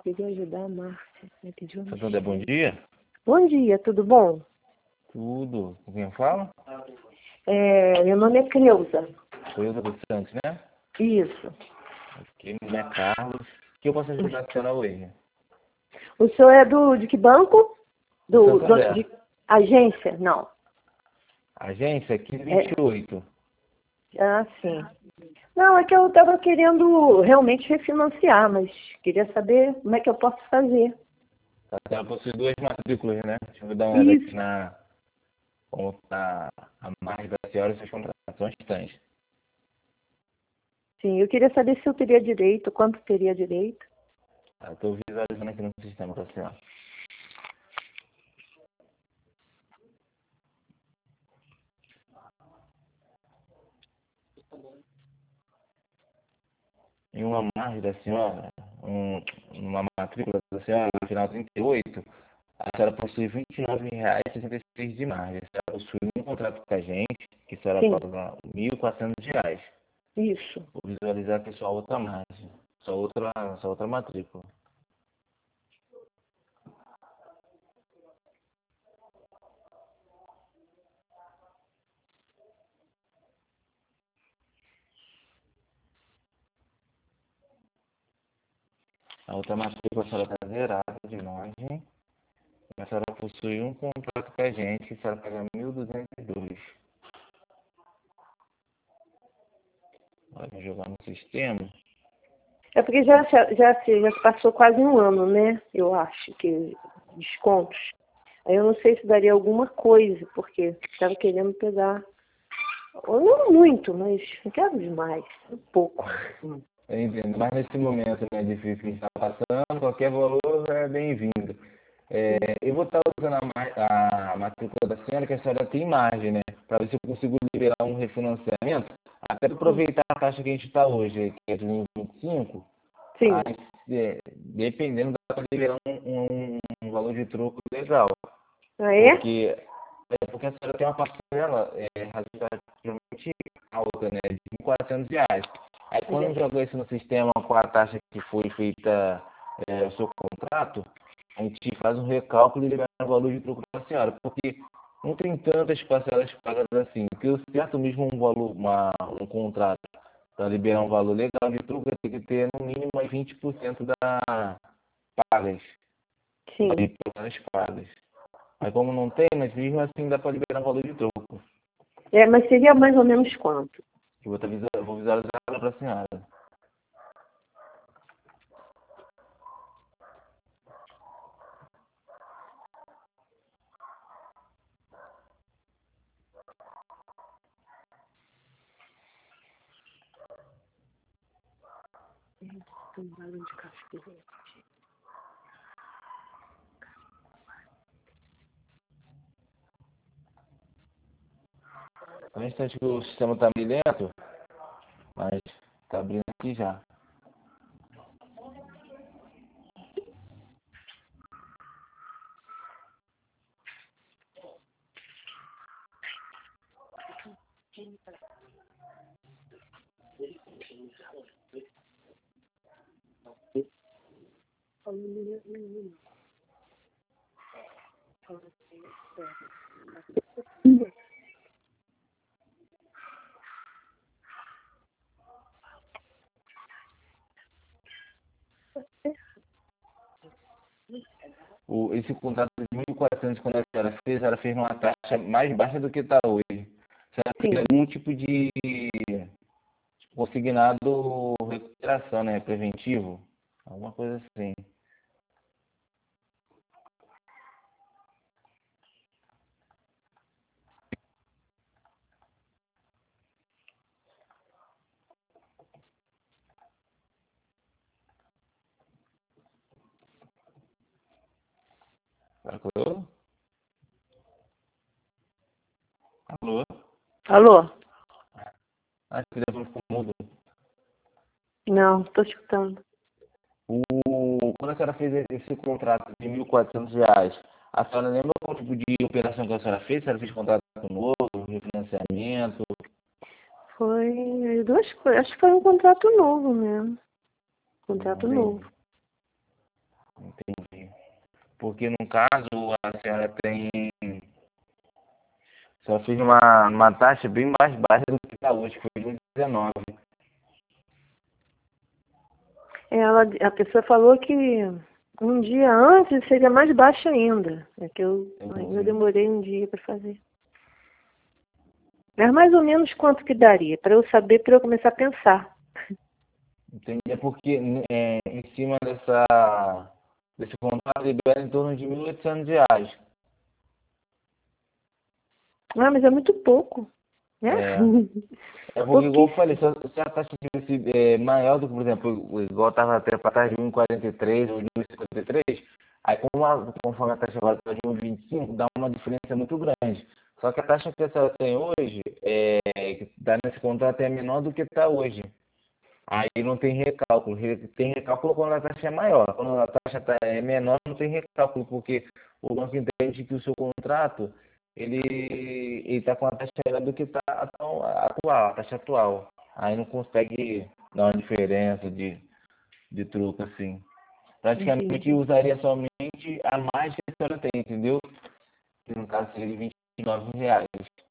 queria ajudar a Márcia. Me pediu um... Santander, bom dia. Bom dia, tudo bom? Tudo. Com quem fala? Meu nome é Cleusa. Cleusa dos Santos, né? Isso. Aqui, meu nome é Carlos. O que eu posso ajudar a senhora hoje? O senhor é de que banco? Santander. De agência? Não. Agência 1528. Ah, sim. Não, é que eu estava querendo realmente refinanciar, mas queria saber como é que eu posso fazer. A senhora possui duas matrículas, né? Deixa eu dar uma olhada aqui Isso. na conta a mais da senhora e suas contratações estão. Sim, eu queria saber se eu teria direito, quanto teria direito. Estou visualizando aqui no sistema para a senhora. Em uma margem da senhora, uma matrícula da senhora, no final 38, a senhora possui R$ 29,66 de margem. A senhora possui um contrato com a gente, que a senhora Sim, paga R$ 1.400. isso. Vou visualizar aqui sua outra margem, sua outra matrícula. A outra matrícula a senhora está zerada de margem. A senhora possui um contrato com a gente, que a senhora paga 1.202. Vai jogar no sistema. É porque já passou quase um ano, né? Eu acho que descontos. Aí eu não sei se daria alguma coisa, porque estava querendo pegar. Ou não muito, mas não quero demais, um pouco. Eu entendo, mas nesse momento, né, difícil que a gente está passando, qualquer valor é bem-vindo. Eu vou estar usando a matrícula da senhora, que a senhora tem margem, né? Para ver se eu consigo liberar um refinanciamento, até para aproveitar a taxa que a gente está hoje, que é de 1,25, Sim. aí, dependendo, dá para liberar um valor de troco legal. Ah, é? Porque a senhora tem uma parcela razoavelmente alta, né? De R$ 1.400. Aí quando joga isso no sistema com a taxa que foi feita o seu contrato, a gente faz um recálculo e libera o valor de troco da senhora. Porque não tem tantas parcelas pagas assim. Porque o certo mesmo um contrato para liberar um valor legal de troco tem que ter no mínimo mais 20% da pagas. Sim. De parcelas pagas. Mas como não tem, mas mesmo assim dá para liberar um valor de troco. Mas seria mais ou menos quanto? Eu vou visualizar para a senhora. Um barulho de cachorro. No instante que o sistema está meio lento, mas está abrindo aqui já. Esse contrato de 1.400, quando a senhora fez, ela fez uma taxa mais baixa do que está hoje. A senhora Sim. tem algum tipo de consignado recuperação, né? Preventivo? Alguma coisa assim. Alô? Alô? Alô? Acho que o telefone ficou mudo. Não, estou escutando. Quando a senhora fez esse contrato de R$ 1.400, a senhora lembra qual tipo de operação que a senhora fez? A senhora fez contrato novo, refinanciamento? Foi duas coisas. Acho que foi um contrato novo mesmo. Contrato Bem, novo. Entendi. Porque no caso a senhora tem. Só fiz uma taxa bem mais baixa do que está hoje, que foi 2019. A pessoa falou que um dia antes seria mais baixa ainda. É que eu ainda demorei um dia para fazer. Mas mais ou menos quanto que daria? Para eu saber, para eu começar a pensar. Entendi. É porque em cima desse contrato libera em torno de R$ 1.800. Ah, mas é muito pouco, né? É porque, igual eu falei, se a taxa tivesse maior do que, por exemplo, igual estava até para taxa de 1,43 ou de 1,53, aí conforme a taxa agora está de 1,25, dá uma diferença muito grande. Só que a taxa que a senhora tem hoje, que está nesse contrato, é menor do que está hoje. Aí não tem recálculo. Tem recálculo quando a taxa é maior. Quando a taxa é menor, não tem recálculo, porque o banco entende que o seu contrato ele está com a taxa maior do que está atual, a taxa atual. Aí não consegue dar uma diferença de truco assim. Praticamente Entendi. usaria somente a mais que a senhora tem, entendeu? Que no caso seria de R$ 29.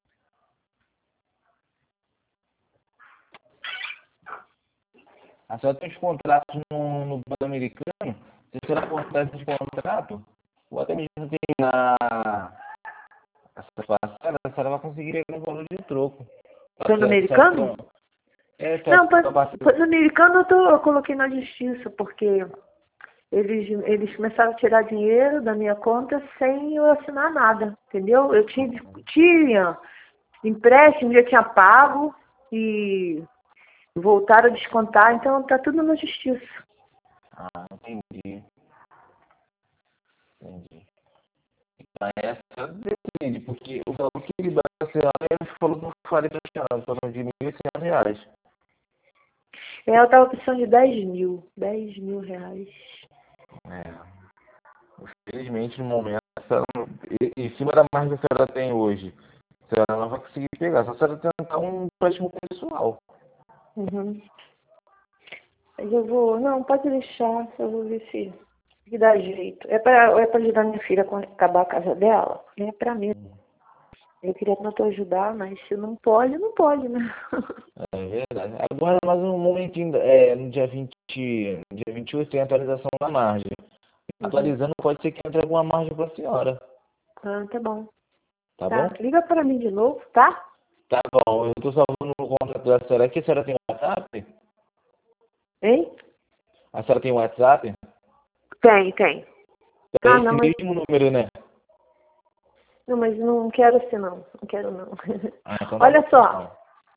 A senhora tem os contratos no Banco Americano. Se a senhora cortar esses contratos, ou até mesmo terminar essa parcela, a senhora vai conseguir pegar um valor de troco. Plano americano? Só Não, que a parcela. plano americano eu coloquei na justiça, porque eles começaram a tirar dinheiro da minha conta sem eu assinar nada, entendeu? Eu tinha empréstimo, já tinha pago e voltaram a descontar, então tá tudo na justiça. Ah, entendi. Entendi. Então essa decide, porque o valor que ele dá a senhora, ele falou que não faria para a senhora, falando de R$ 1.100. Eu estava precisando de 10 mil reais. Infelizmente, no momento, em cima da margem que a senhora tem hoje, a senhora não vai conseguir pegar, só se a senhora tentar um empréstimo pessoal. Uhum. Mas eu vou, não, pode deixar, eu vou ver se que dá jeito. É para ajudar minha filha a acabar a casa dela? É para mim. Eu queria tanto ajudar, mas se não pode, não pode, né? É verdade. Agora, mais um momentinho, no dia 28 tem a atualização da margem. Uhum. Atualizando, pode ser que entre alguma margem para a senhora, Ah, tá bom. tá bom? Tá, liga para mim de novo, tá? Tá bom, eu estou salvando o contrato da senhora aqui. A senhora tem WhatsApp? Hein? A senhora tem WhatsApp? Tem. É Ah, esse não, mas mesmo número, né? não, mas não quero assim, não. Não quero, não. Ah, então tá bom. Olha só,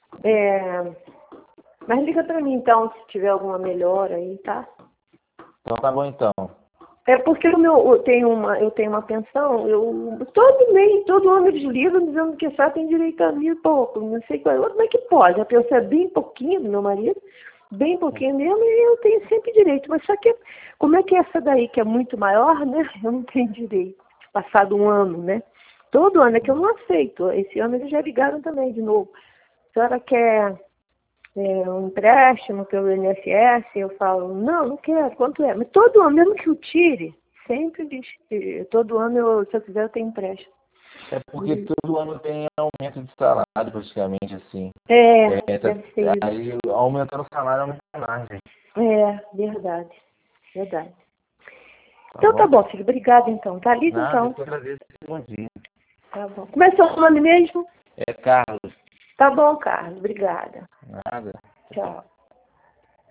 mas liga para mim, então, se tiver alguma melhora aí, tá? Então tá bom, então. É porque eu tenho uma pensão, todo mês, todo ano eles ligam dizendo que só tem direito a 1.000 e pouco, não sei qual, como é que pode? A pensão é bem pouquinho do meu marido, bem pouquinho mesmo, e eu tenho sempre direito, mas só que, como é que essa daí, que é muito maior, né, eu não tenho direito, passado um ano, né? Todo ano é que eu não aceito, esse ano eles já ligaram também de novo. A senhora quer um empréstimo pelo INSS, eu falo, não quero, quanto é? Mas todo ano, mesmo que eu tire, sempre diz, todo ano, se eu quiser, eu tenho empréstimo. É porque todo ano tem aumento de salário, praticamente, assim. Deve ser isso. Aí aumentando o salário, aumenta a margem. Verdade. Tá Então tá bom? bom, filho, obrigada então. Tá liga Nada, eu então. que agradeço. Bom dia. Tá bom. Como é seu nome mesmo? É Carlos. Tá bom, Carlos, obrigada. Nada. Tchau.